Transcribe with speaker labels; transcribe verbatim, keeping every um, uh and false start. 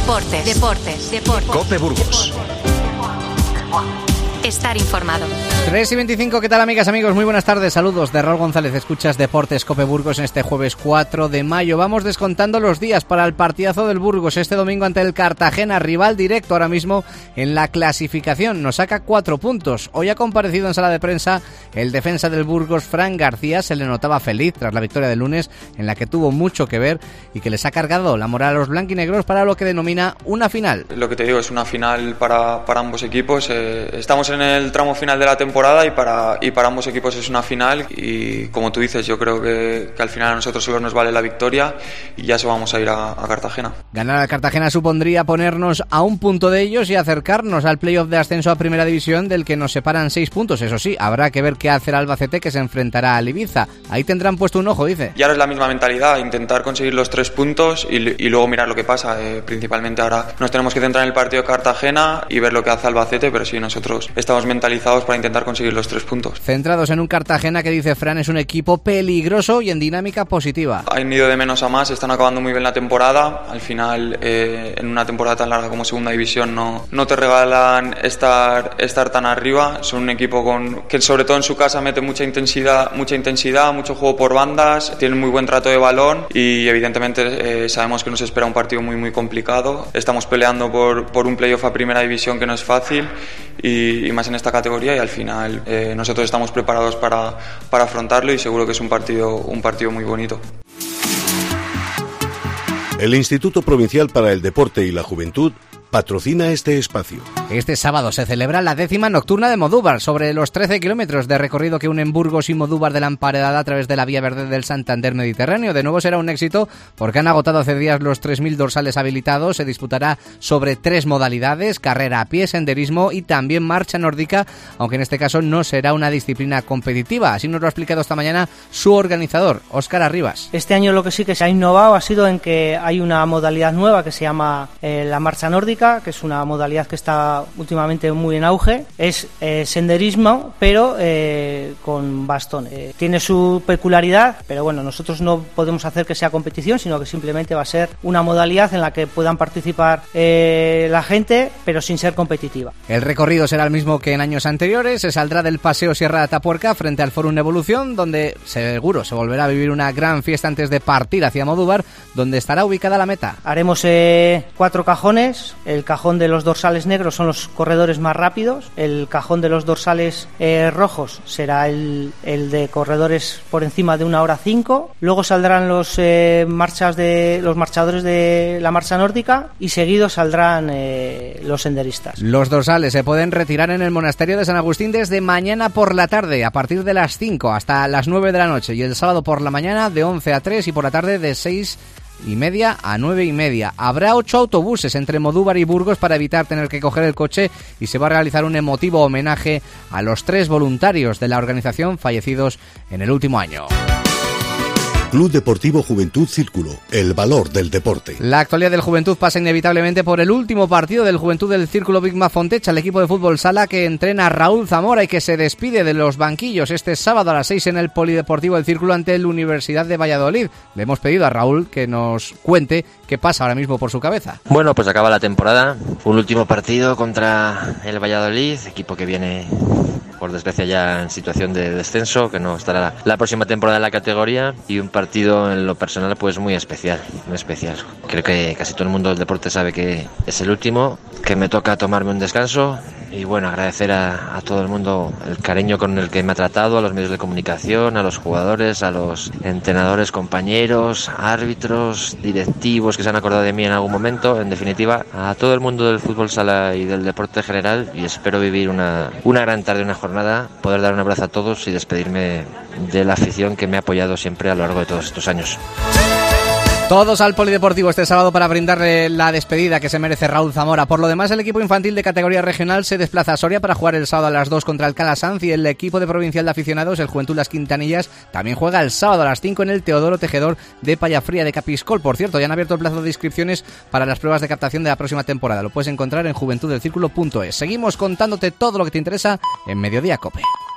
Speaker 1: Deportes, deportes, deportes.
Speaker 2: COPE Burgos.
Speaker 1: Estar informado.
Speaker 3: tres y veinticinco, ¿qué tal, amigas, amigos? Muy buenas tardes, saludos de Raúl González. Escuchas Deportes COPE Burgos en este jueves cuatro de mayo. Vamos descontando los días para el partidazo del Burgos este domingo ante el Cartagena, rival directo ahora mismo en la clasificación. Nos saca cuatro puntos. Hoy ha comparecido en sala de prensa el defensa del Burgos, Fran García. Se le notaba feliz tras la victoria del lunes, en la que tuvo mucho que ver y que les ha cargado la moral a los blanquinegros para lo que denomina una final.
Speaker 4: Lo que te digo, es una final para, para ambos equipos. Eh, estamos en el tramo final de la temporada y para, y para ambos equipos es una final, y como tú dices, yo creo que, que al final a nosotros solo nos vale la victoria y ya se vamos a ir a, a Cartagena.
Speaker 3: Ganar a Cartagena supondría ponernos a un punto de ellos y acercarnos al playoff de ascenso a Primera División, del que nos separan seis puntos. Eso sí, habrá que ver qué hace el Albacete, que se enfrentará al Ibiza. Ahí tendrán puesto un ojo, dice.
Speaker 4: Ya no es la misma mentalidad, intentar conseguir los tres puntos y, y luego mirar lo que pasa. Eh, principalmente ahora nos tenemos que centrar en el partido de Cartagena y ver lo que hace Albacete, pero sí, nosotros estamos mentalizados para intentar conseguir los tres puntos.
Speaker 3: Centrados en un Cartagena que, dice Fran, es un equipo peligroso y en dinámica positiva.
Speaker 4: Han ido de menos a más, están acabando muy bien la temporada. Al final, eh, en una temporada tan larga como Segunda División, no, no te regalan estar, estar tan arriba. Son un equipo con, que sobre todo en su casa mete mucha intensidad, mucha intensidad, mucho juego por bandas, tienen muy buen trato de balón y evidentemente eh, sabemos que nos espera un partido muy muy complicado. Estamos peleando por, por un playoff a Primera División que no es fácil y, y más en esta categoría, y al final eh, nosotros estamos preparados para, para afrontarlo y seguro que es un partido, un partido muy bonito.
Speaker 2: El Instituto Provincial para el Deporte y la Juventud patrocina este espacio.
Speaker 3: Este sábado se celebra la décima nocturna de Modúvar, sobre los trece kilómetros de recorrido que unen Burgos y Modúvar de la Emparedada a través de la Vía Verde del Santander Mediterráneo. De nuevo será un éxito porque han agotado hace días los tres mil dorsales habilitados. Se disputará sobre tres modalidades: carrera a pie, senderismo y también marcha nórdica, aunque en este caso no será una disciplina competitiva. Así nos lo ha explicado esta mañana su organizador, Óscar Arribas.
Speaker 5: Este año lo que sí que se ha innovado ha sido en que hay una modalidad nueva que se llama eh, la marcha nórdica, que es una modalidad que está últimamente muy en auge. Es eh, senderismo, pero eh, con bastón. Eh, tiene su peculiaridad, pero bueno, nosotros no podemos hacer que sea competición, sino que simplemente va a ser una modalidad en la que puedan participar eh, la gente, pero sin ser competitiva.
Speaker 3: El recorrido será el mismo que en años anteriores. Se saldrá del Paseo Sierra de Atapuerca frente al Fórum Evolución, donde seguro se volverá a vivir una gran fiesta antes de partir hacia Modúvar, donde estará ubicada la meta.
Speaker 5: Haremos eh, cuatro cajones. El cajón de los dorsales negros son los corredores más rápidos. El cajón de los dorsales eh, rojos será el, el de corredores por encima de una hora cinco. Luego saldrán los eh, marchas de los marchadores de la marcha nórdica y seguidos saldrán eh, los senderistas.
Speaker 3: Los dorsales se pueden retirar en el monasterio de San Agustín desde mañana por la tarde, a partir de las cinco hasta las nueve de la noche, y el sábado por la mañana de once a tres y por la tarde de seis y media a nueve y media. Habrá ocho autobuses entre Modúvar y Burgos para evitar tener que coger el coche, y se va a realizar un emotivo homenaje a los tres voluntarios de la organización fallecidos en el último año.
Speaker 2: Club Deportivo Juventud Círculo, el valor del deporte.
Speaker 3: La actualidad del Juventud pasa inevitablemente por el último partido del Juventud del Círculo Bigma Fontecha, el equipo de fútbol sala que entrena a Raúl Zamora y que se despide de los banquillos este sábado a las seis en el Polideportivo del Círculo ante la Universidad de Valladolid. Le hemos pedido a Raúl que nos cuente qué pasa ahora mismo por su cabeza.
Speaker 6: Bueno, pues acaba la temporada, un último partido contra el Valladolid, equipo que viene por desgracia ya en situación de descenso, que no estará la próxima temporada en la categoría, y un partido en lo personal pues muy especial, muy especial. Creo que casi todo el mundo del deporte sabe que es el último, que me toca tomarme un descanso, y bueno, agradecer a, a todo el mundo el cariño con el que me ha tratado, a los medios de comunicación, a los jugadores, a los entrenadores, compañeros, árbitros, directivos que se han acordado de mí en algún momento, en definitiva, a todo el mundo del fútbol sala y del deporte general, y espero vivir una, una gran tarde, una jornada, poder dar un abrazo a todos y despedirme de la afición que me ha apoyado siempre a lo largo de todos estos años.
Speaker 3: Todos al Polideportivo este sábado para brindarle la despedida que se merece Raúl Zamora. Por lo demás, el equipo infantil de categoría regional se desplaza a Soria para jugar el sábado a las dos contra el Calasanz, y el equipo de provincial de aficionados, el Juventud Las Quintanillas, también juega el sábado a las cinco en el Teodoro Tejedor de Pallafría de Capiscol. Por cierto, ya han abierto el plazo de inscripciones para las pruebas de captación de la próxima temporada. Lo puedes encontrar en juventud del círculo punto es. Seguimos contándote todo lo que te interesa en Mediodía COPE.